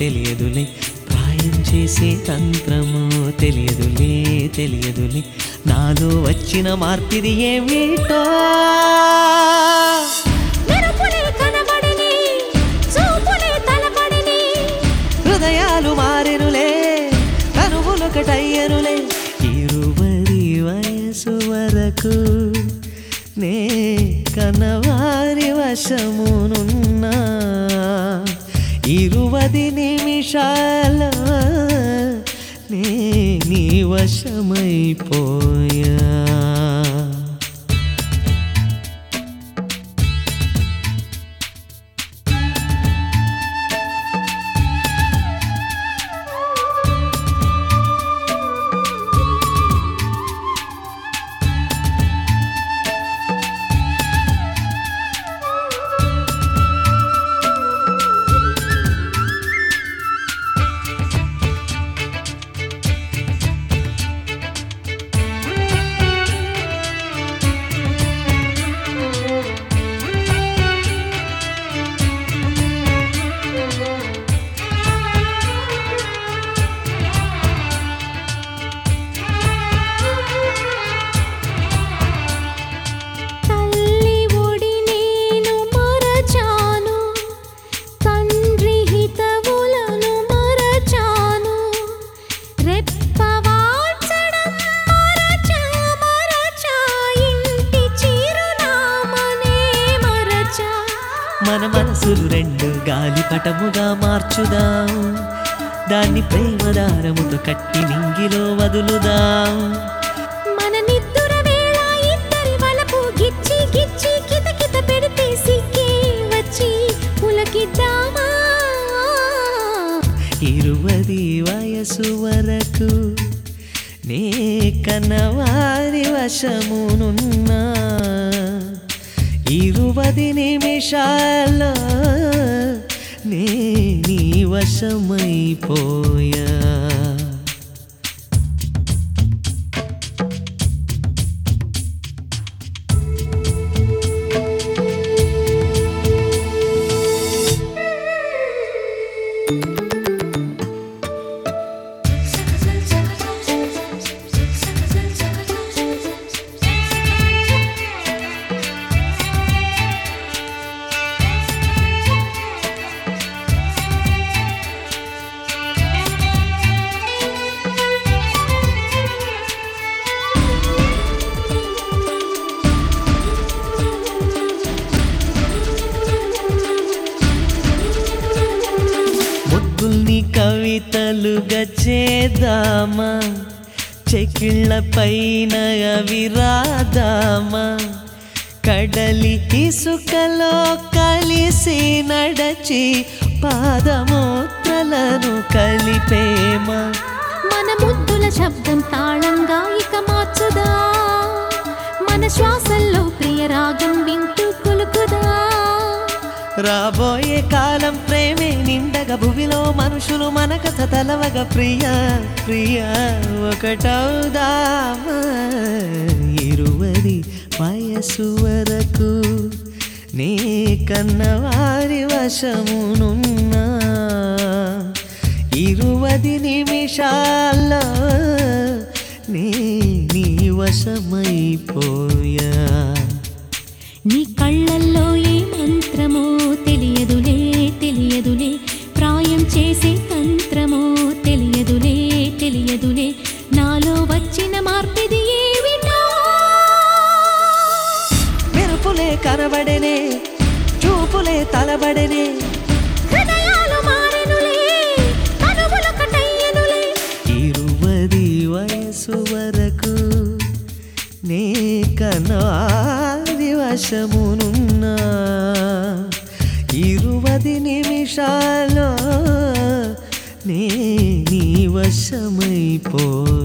తెలియదులే ప్రాయం చేసే తంత్రము తెలియదులే తెలియదులే నాలో వచ్చిన మార్పిది ఏమిటో హృదయాలు మారెనులే కనువులొకటయ్యనులే ఇరువరి వయసు వరకు నే కనవారి వశమునున్నా 20 నిమిషాల నే నీ వశమైపోయా మన మనసులు రెండు గాలిపటముగా మార్చుదాం దాన్ని ప్రేమదారముతో కట్టి నింగిలో వదులుదాం మన నిద్దుర వేళ ఇద్దరి వలపు గిచ్చి గిచ్చి కితకిత పెడితే సిక్కి వచ్చి పులకిద్దామా 20 వయసు వరకు నే కన్నవారి వశమునున్నా 20 నిమిషాల నే నీ వశమైపోయా కవితలుగా చేద్దామా చెక్కిళ్ళ పైన అవి రాదామా కడలి ఇసుకలో కలిసి నడచి పాదమూత్రలను కలిపేమా మన ముద్దుల శబ్దం తాళంగా ఇక మార్చుదా మన శ్వాసల్లో ప్రియ రాగం వింటూ కులుకుదా రాబోయే కాలం ప్రేమే నిండగా భువిలో మనుషులు మన కథ తలవగా ప్రియా ప్రియా ఒకటవుదామా 20 వయసు వరకు నీ కన్నవారి వశమునున్నా 20 నిమిషాల నీ వశమైపోయా నీ కళ్ళల్లో ఏ మంత్రమో తెలియదులే తెలియదులే ప్రాయం చేసే తంత్రమో తెలియదులే తెలియదులే నాలో వచ్చిన మార్పిది ఏమిటో మెరుపులే కనబడనే చూపులే తలబడనే హృదయాలు మారెనులే కనువులొకటయ్యనులే 20 వయసు వరకు నే కన్నవారి వశమునున్నా 20 నిమిషాల నీ వశమైపో